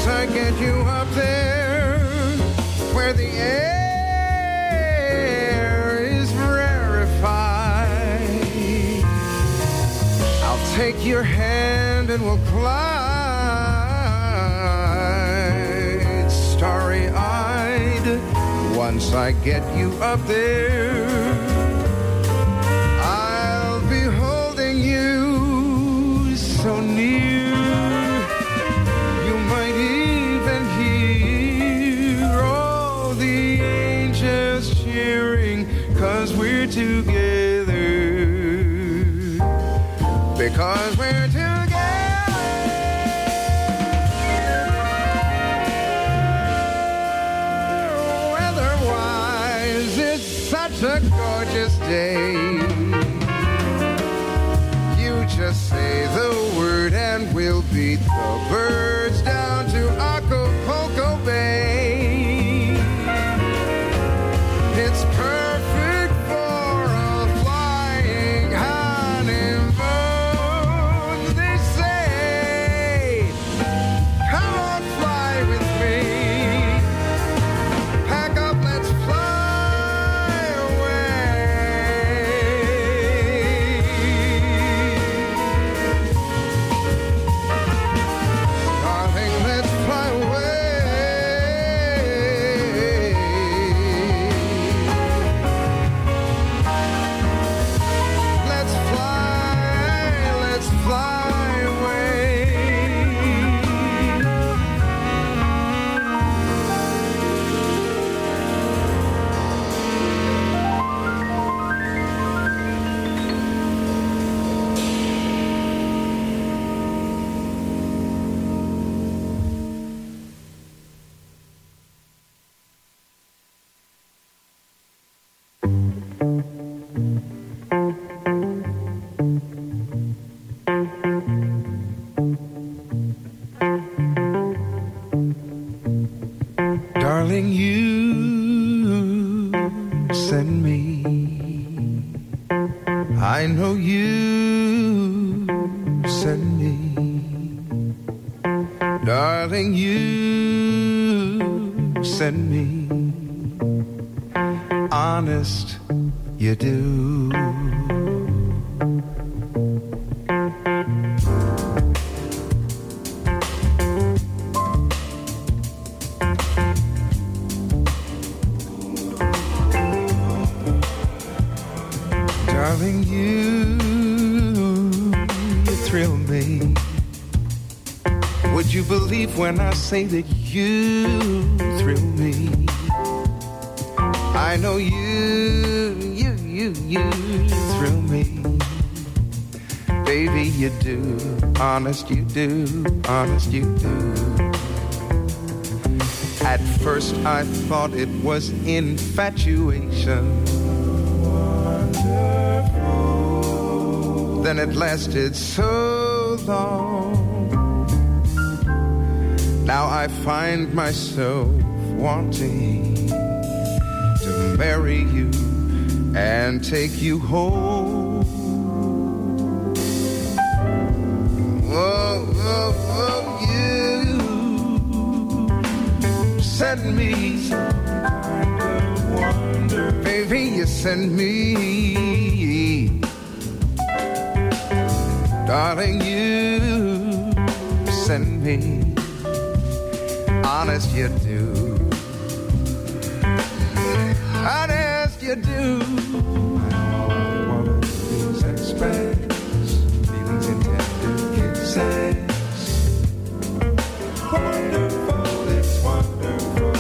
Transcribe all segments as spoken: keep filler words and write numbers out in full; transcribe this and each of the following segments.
I get you up there where the air is rarefied, I'll take your hand and we'll glide starry-eyed. Once I get you up there, I'll be holding you so near. You might even hear all the angels cheering, 'cause we're together, because we're together. Weather-wise, it's such a gorgeous day. You just say the word and we'll beat the birds down to Acapulco Bay. It's perfect for a flying honeymoon. They say, come on, fly with me. Pack up, let's fly away. Darling, let's fly away. Let's fly, let's fly away. Darling, you send me. I know you send me. Darling, you send me. Honest, you do. Darling, you, you thrill me. Would you believe when I say that you thrill me? I know you, you, you, you thrill me. Baby, you do. Honest, you do. Honest, you do. At first I thought it was infatuation. Then it lasted so long. Now I find myself wanting to marry you and take you home. Oh, oh, oh, you send me some kind of wonder. Baby, you send me. Darling, you send me. Honest, you do. Honest, you do. All I wanna do is express feelings in tender kisses. Wonderful, it's wonderful.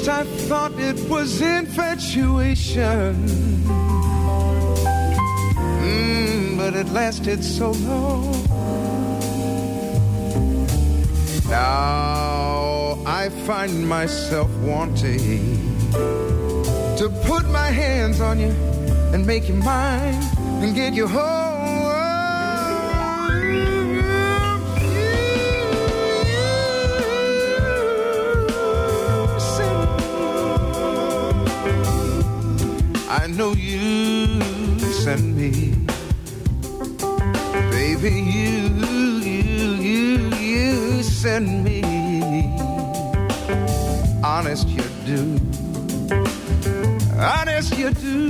first I thought it was infatuation, mm, but it lasted so long. Now I find myself wanting to put my hands on you and make you mine and get you home. I know you send me, baby, you, you, you, you send me. Honest you do, honest you do.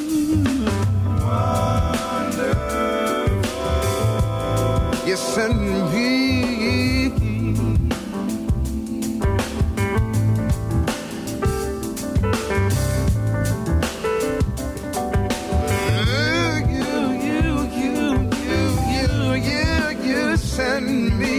Wonderful. You send me. Send me.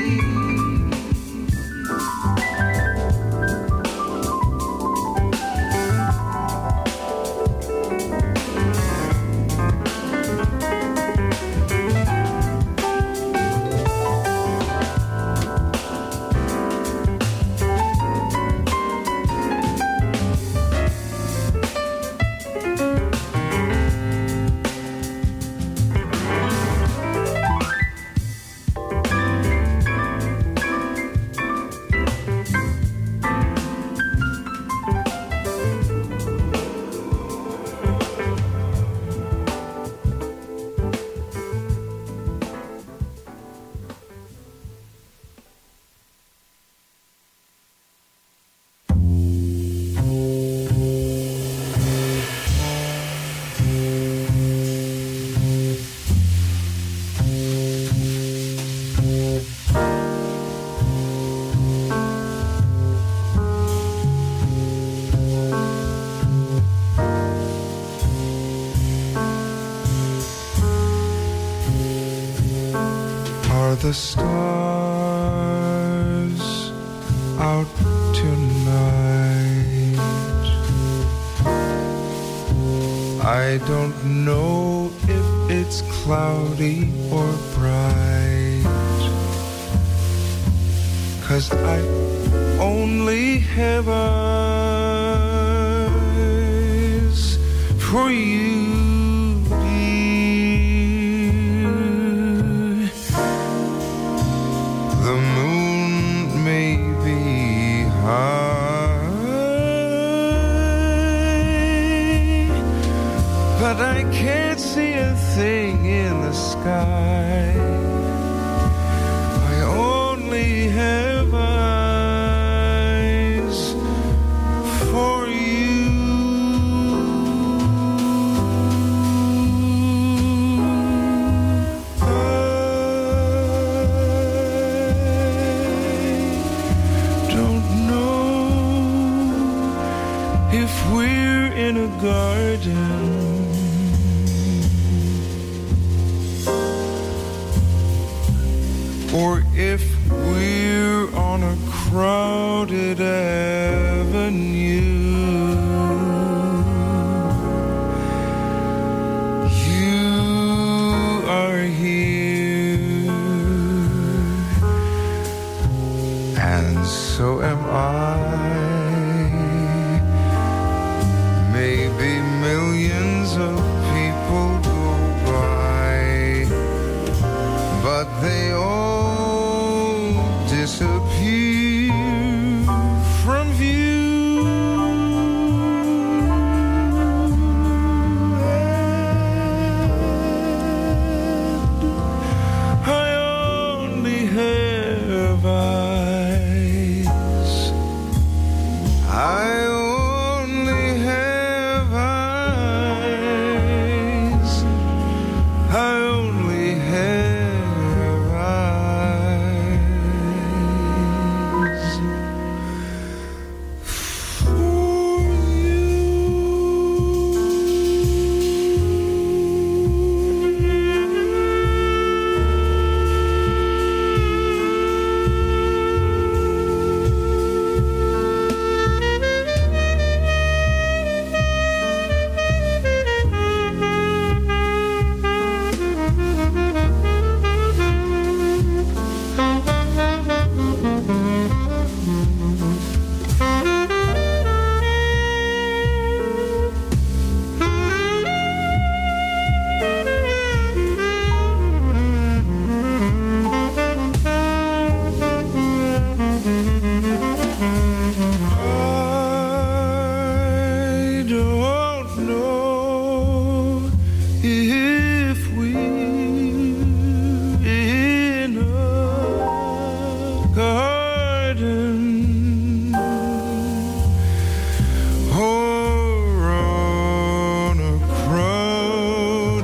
The stars out tonight. I don't know if it's cloudy or bright, 'cause I only have eyes for you. But I can't see a thing in the sky. I only have eyes for you. I don't know if we're in a garden or if we're on a crowded avenue. You are here, and so am I. Maybe millions of people go by, but they all disappear from view. And I only have eyes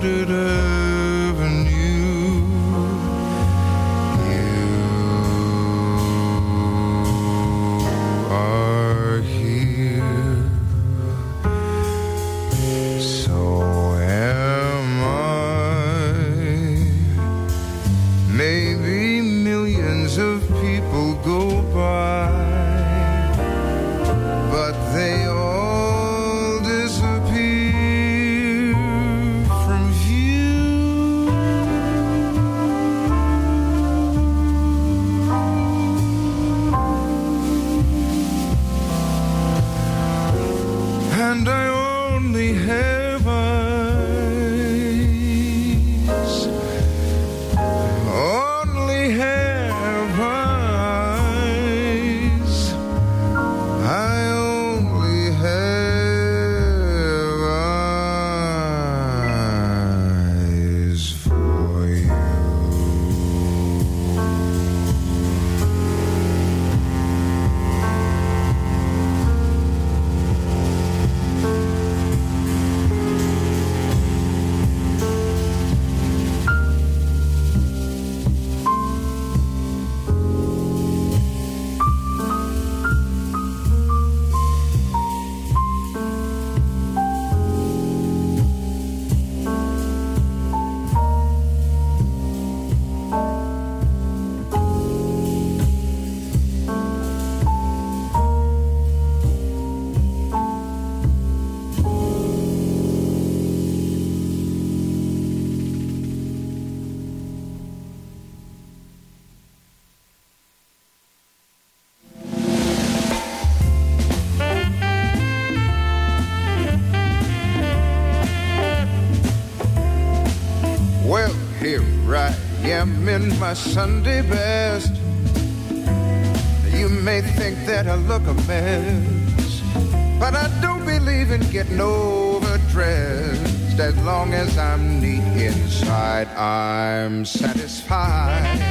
should ever knew. You are here, so am I. Maybe millions of people go by, but they all disappear from view. And I only have eyes, only have eyes. I only have eyes for you. Well, here I am in my Sunday best. You may think that I look a mess, but I don't believe in getting overdressed. As long as I'm neat inside, I'm satisfied.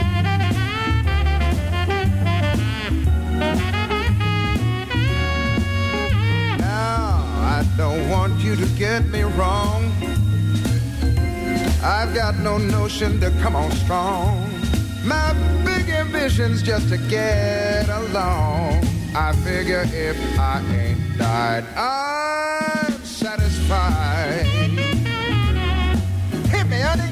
Now, I don't want you to get me wrong. I've got no notion to come on strong. My big ambition's just to get along. I figure if I ain't died, I'm satisfied. Hit me, honey.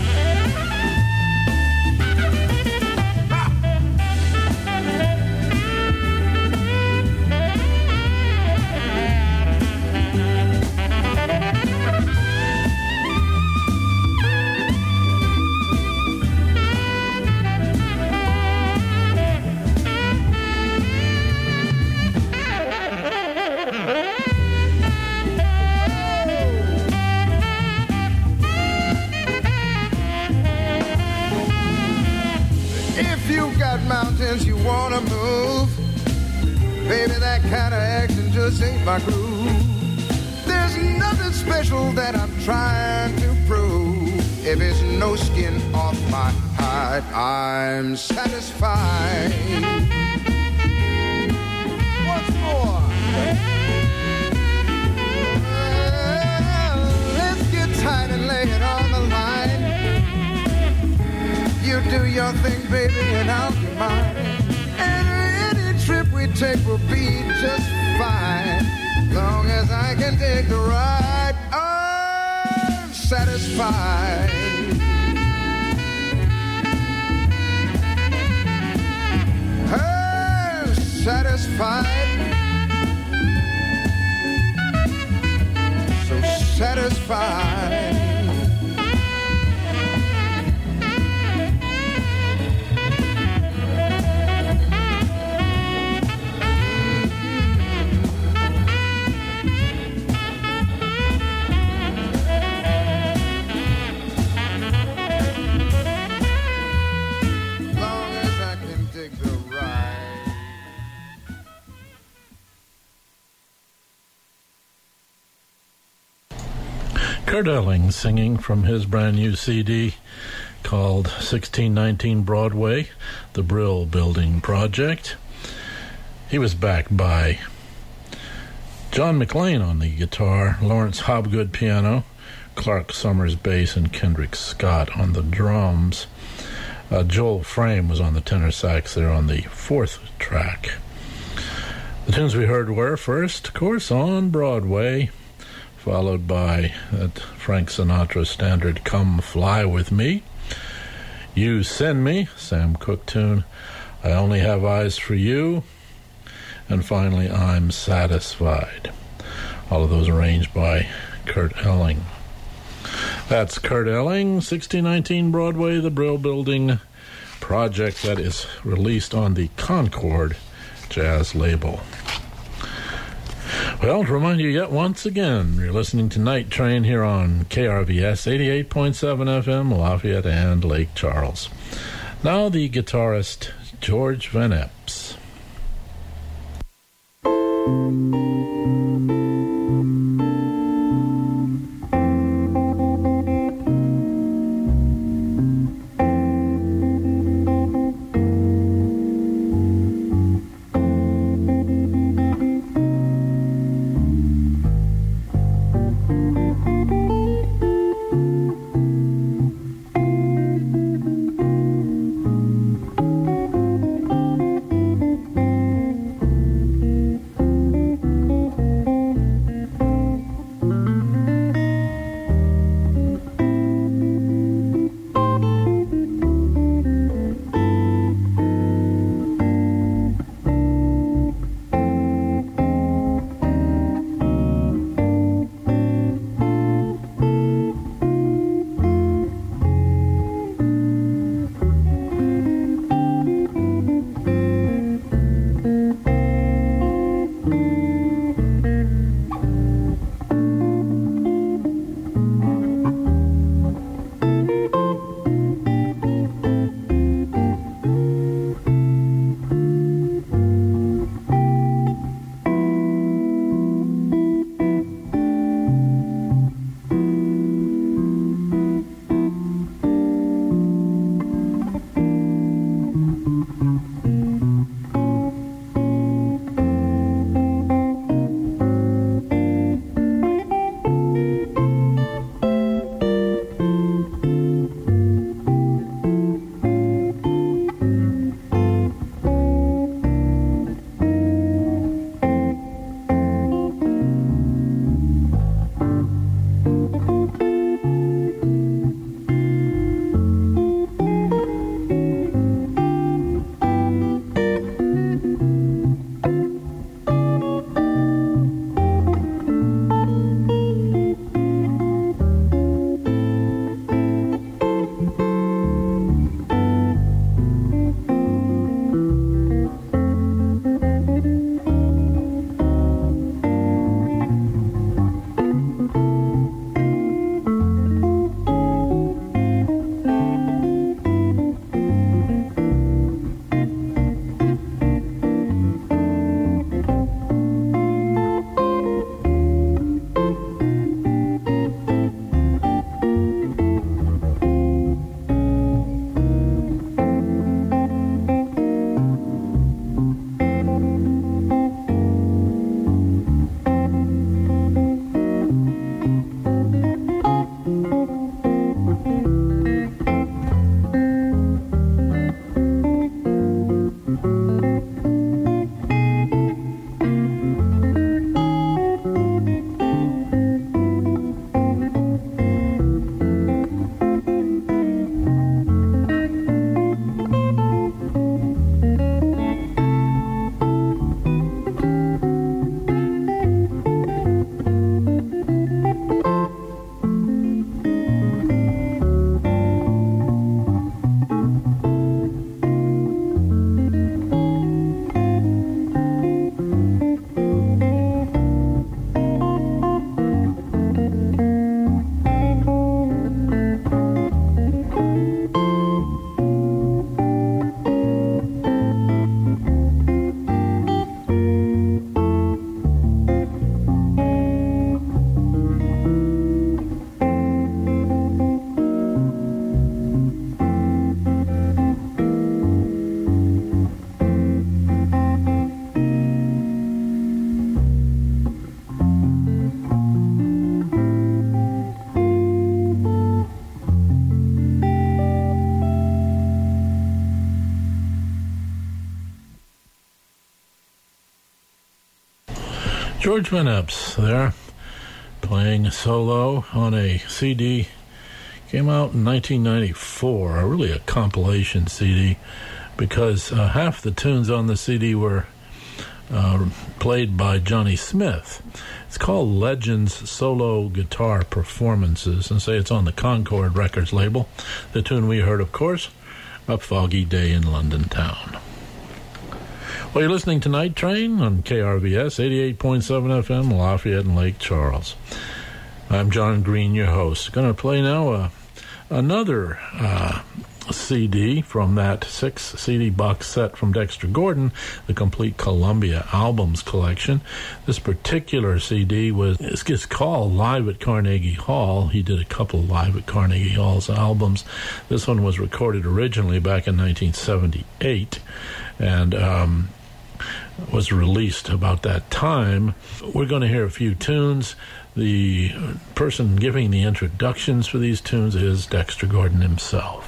Mountains you wanna move, baby, that kind of action just ain't my groove. There's nothing special that I'm trying to prove. If it's no skin off my hide, I'm satisfied. Once more. Well, let's get tight and lay it on the line. You do your thing, baby, and I'll do mine. And any trip we take will be just fine. Long as I can take the ride, I'm satisfied. I'm satisfied. So satisfied. Kurt Elling singing from his brand new C D called sixteen nineteen Broadway, the Brill Building Project. He was backed by John McLean on the guitar, Lawrence Hobgood piano, Clark Summers bass, and Kendrick Scott on the drums. Uh, Joel Frame was on the tenor sax there on the fourth track. The tunes we heard were, first, of course, On Broadway, followed by that Frank Sinatra standard, Come Fly With Me. You Send Me, Sam Cooke tune, I Only Have Eyes For You, and finally, I'm Satisfied. All of those arranged by Kurt Elling. That's Kurt Elling, sixteen nineteen Broadway, the Brill Building Project, that is released on the Concord Jazz label. Well, to remind you yet once again, you're listening to Night Train here on K R V S eighty-eight point seven F M, Lafayette and Lake Charles. Now the guitarist George Van Eps. George Van Eps there, playing solo on a C D. Came out in nineteen ninety-four, really a compilation C D, because uh, half the tunes on the C D were uh, played by Johnny Smith. It's called Legends Solo Guitar Performances, and say it's on the Concord Records label. The tune we heard, of course, A Foggy Day in London Town. Well, you're listening to Night Train on K R V S eighty-eight point seven F M, Lafayette and Lake Charles. I'm John Green, your host. Going to play now uh, another uh, C D from that six C D box set from Dexter Gordon, the complete Columbia Albums collection. This particular C D was it's called Live at Carnegie Hall. He did a couple of Live at Carnegie Hall's albums. This one was recorded originally back in nineteen seventy-eight, and um, was released about that time. We're going to hear a few tunes. The person giving the introductions for these tunes is Dexter Gordon himself.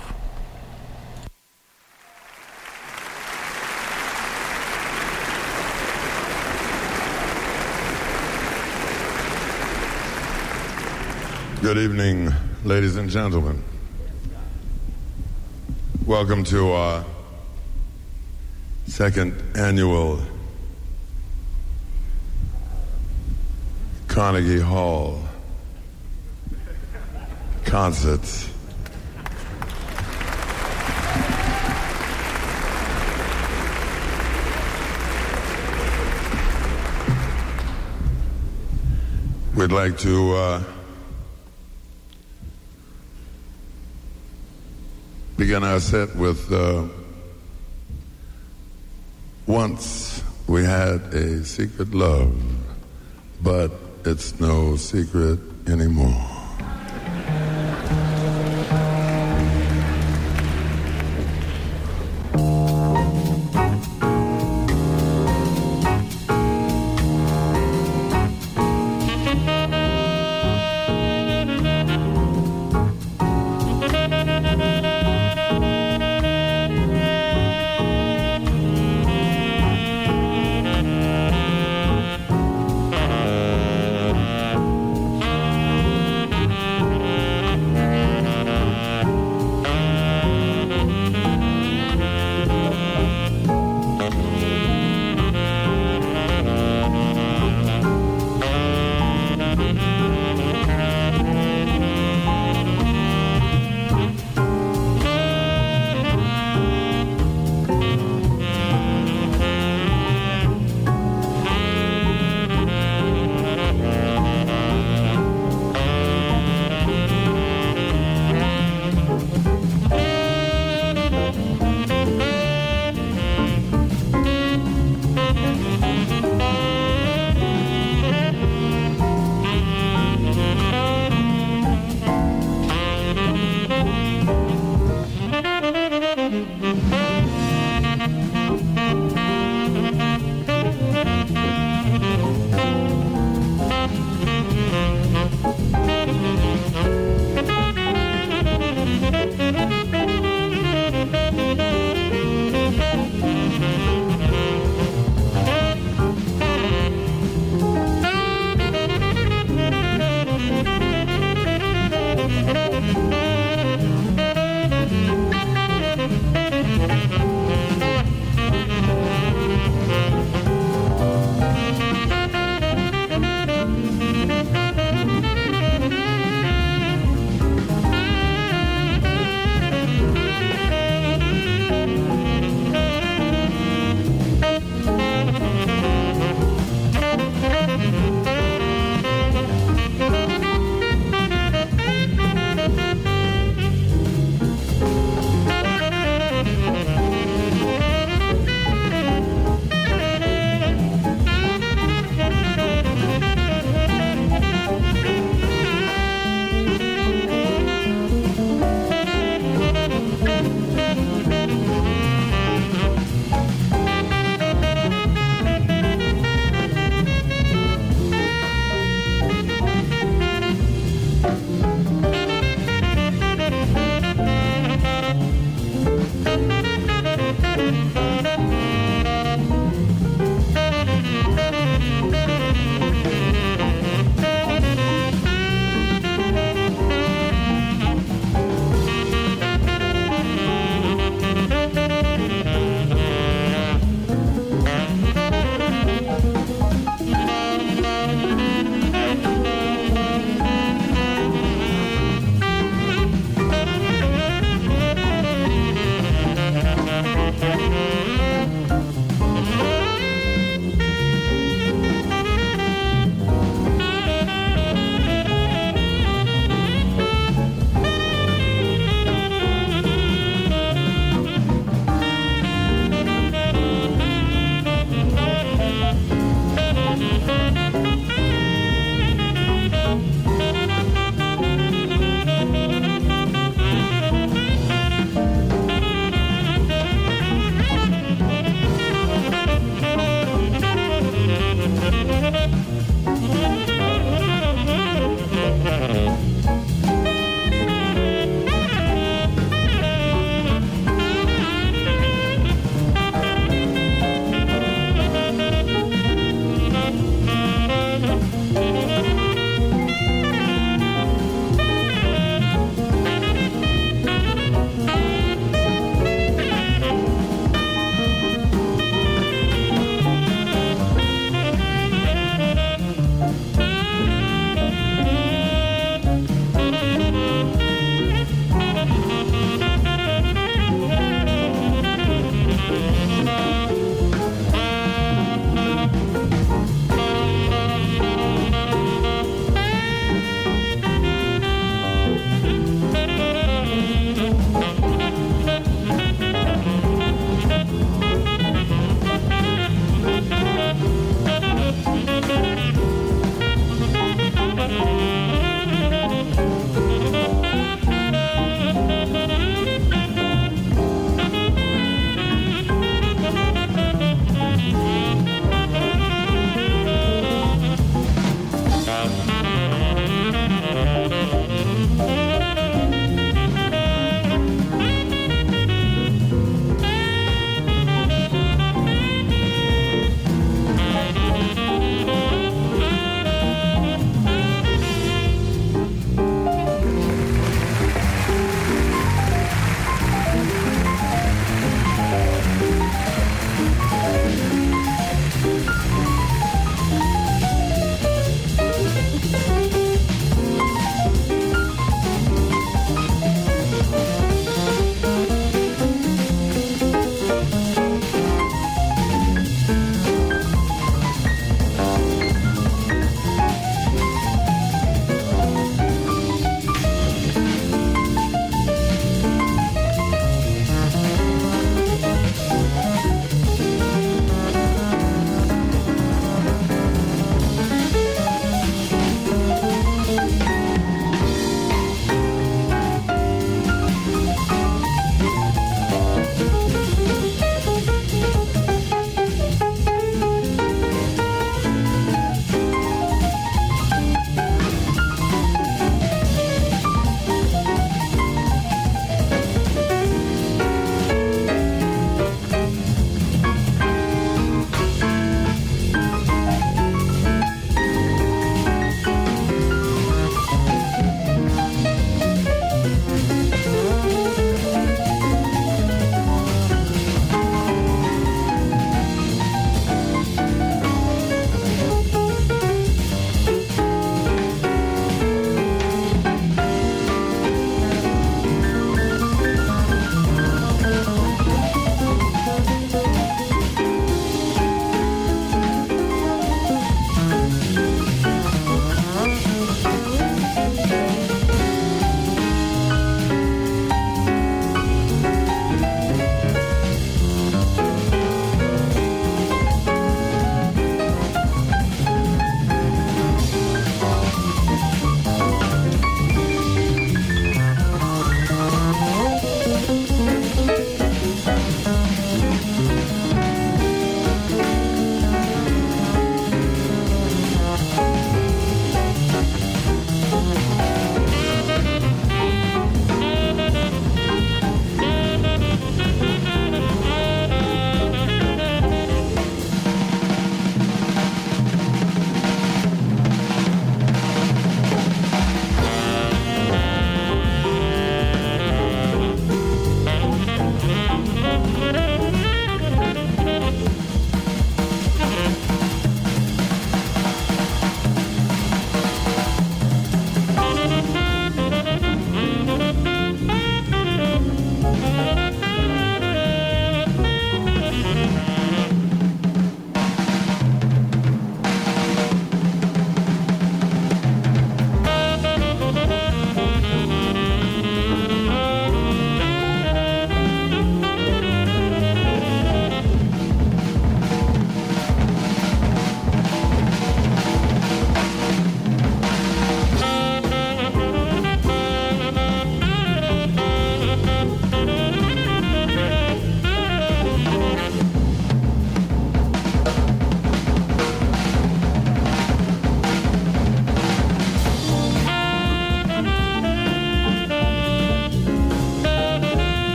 Good evening, ladies and gentlemen. Welcome to our second annual Carnegie Hall concerts. We'd like to uh, begin our set with uh, Once We Had a Secret Love, but it's no secret anymore.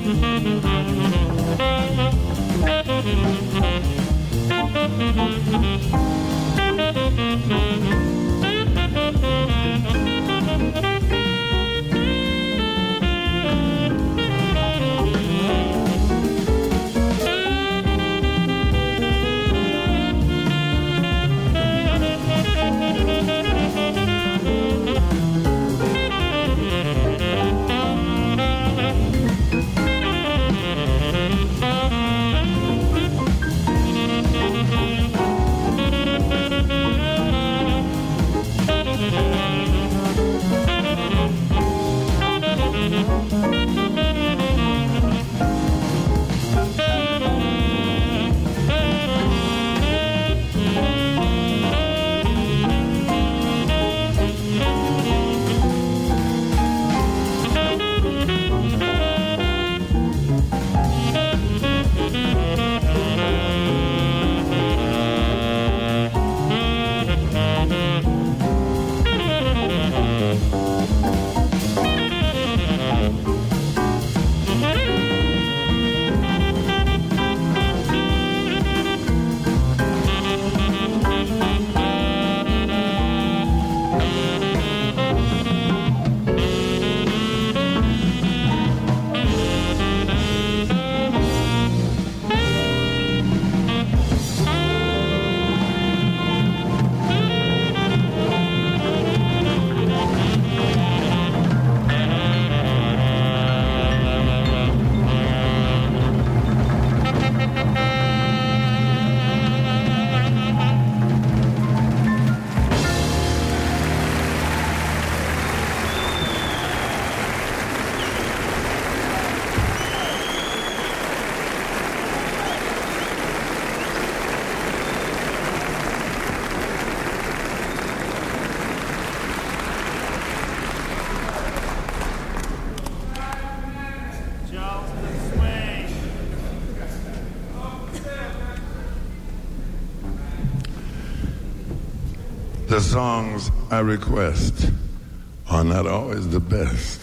The songs I request are not always the best.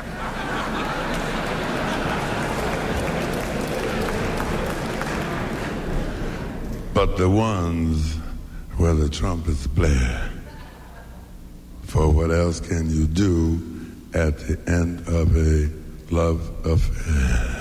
But the ones where the trumpets blare. For what else can you do at the end of a love affair?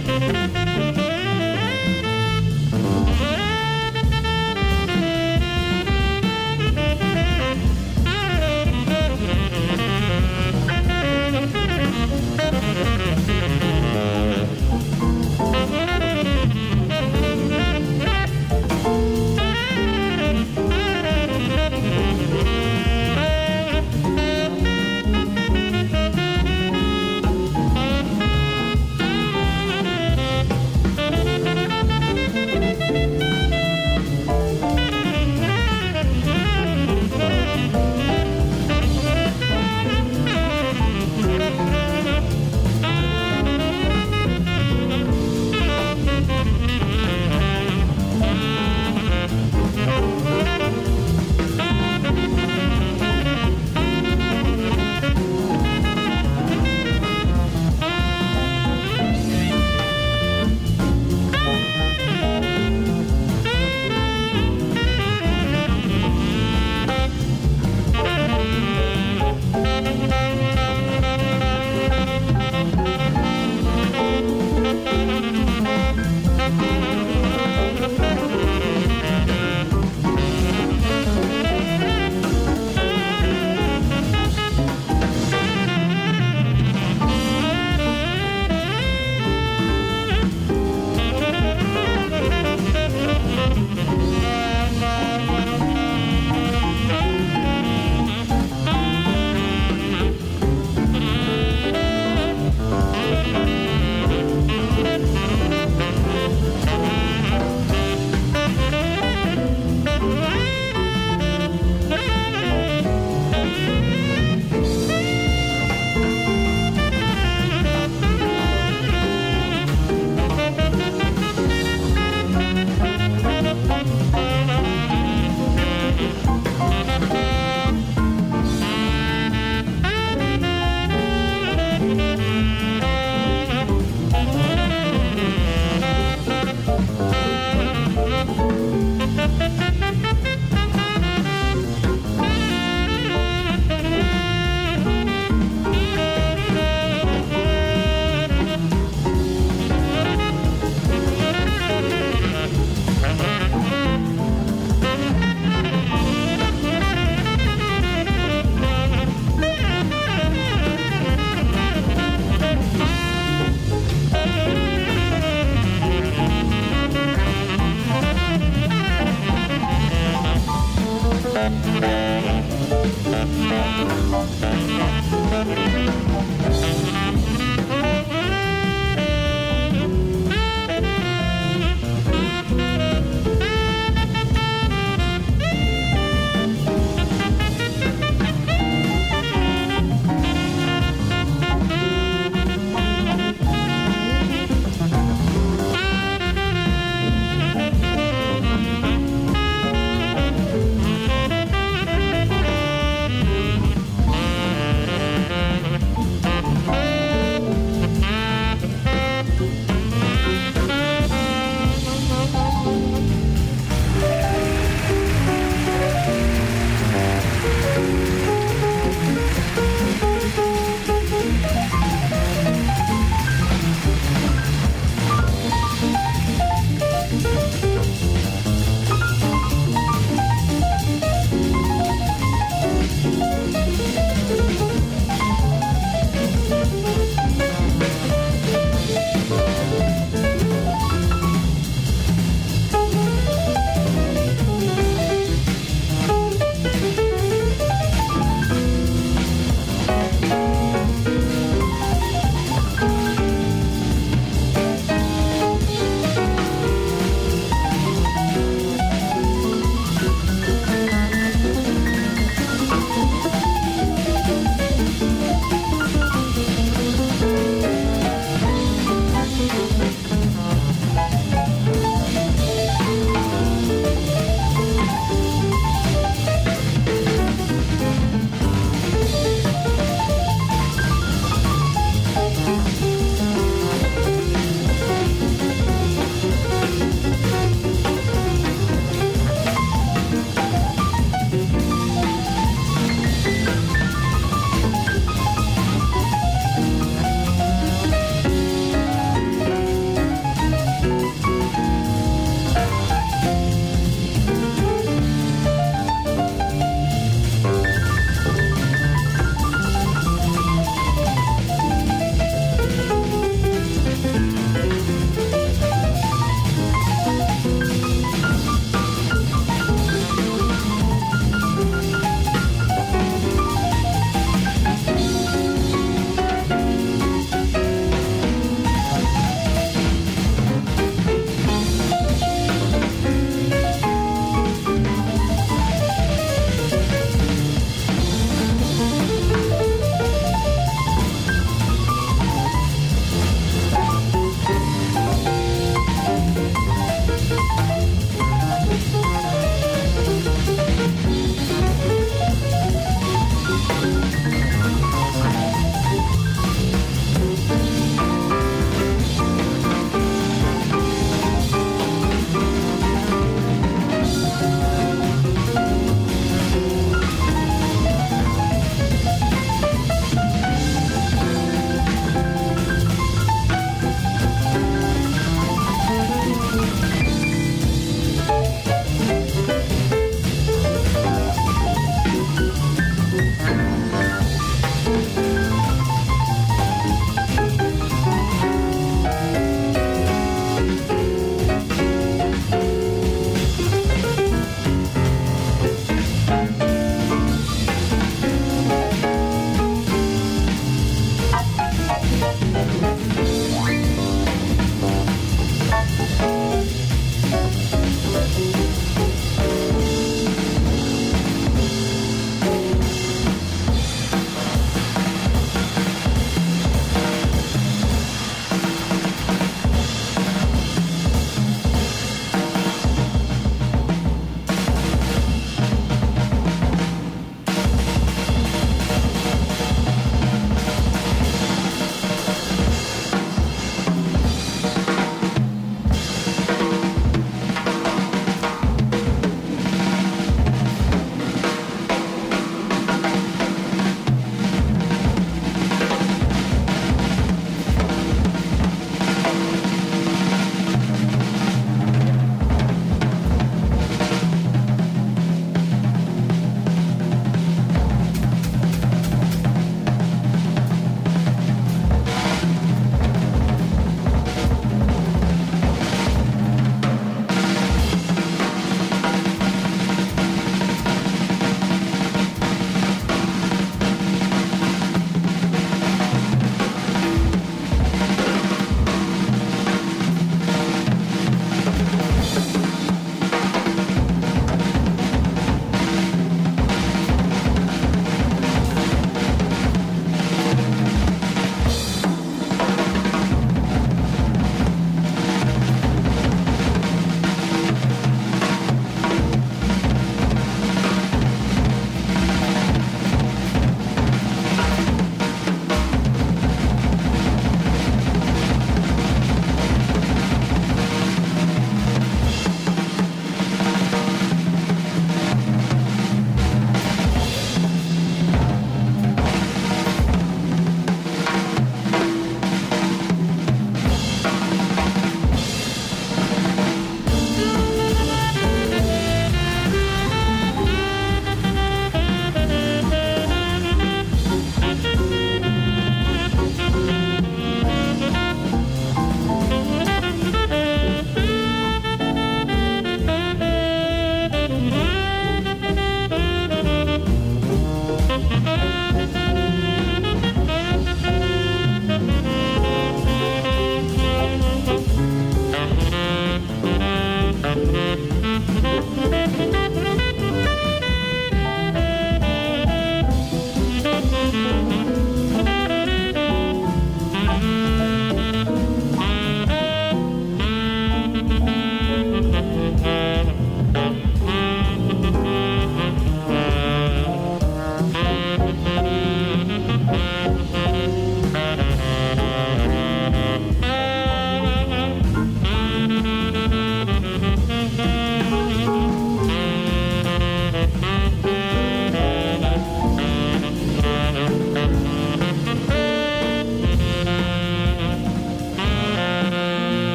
Thank you.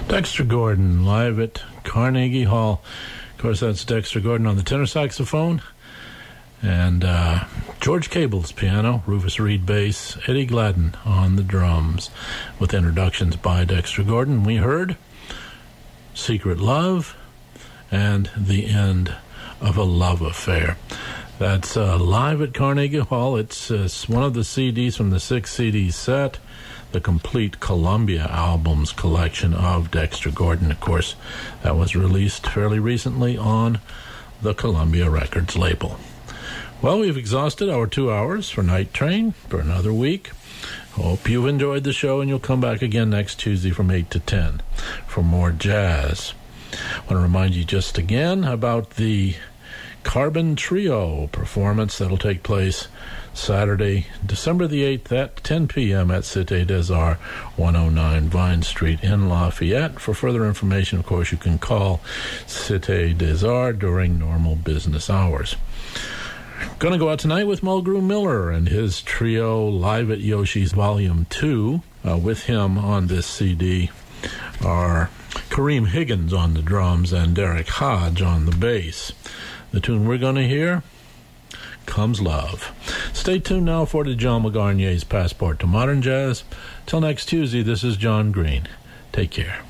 Dexter Gordon, live at Carnegie Hall. Of course, that's Dexter Gordon on the tenor saxophone. And uh, George Cable's piano, Rufus Reed bass, Eddie Gladden on the drums. With introductions by Dexter Gordon, we heard Secret Love and The End of a Love Affair. That's uh, live at Carnegie Hall. It's, uh, it's one of the C Ds from the six C D set, the complete Columbia albums collection of Dexter Gordon. Of course, that was released fairly recently on the Columbia Records label. Well, we've exhausted our two hours for Night Train for another week. Hope you've enjoyed the show, and you'll come back again next Tuesday from eight to ten for more jazz. I want to remind you just again about the Carbon Trio performance that'll take place Saturday, December the eighth at ten p.m. at Cité des Arts, one oh nine Vine Street in Lafayette. For further information, of course, you can call Cité des Arts during normal business hours. Going to go out tonight with Mulgrew Miller and his trio live at Yoshi's Volume two. Uh, with him on this C D are Kareem Higgins on the drums and Derek Hodge on the bass. The tune we're going to hear, Comes Love. Stay tuned now for Djalma Garnier's Passport to Modern Jazz. Till next Tuesday, this is John Green. Take care.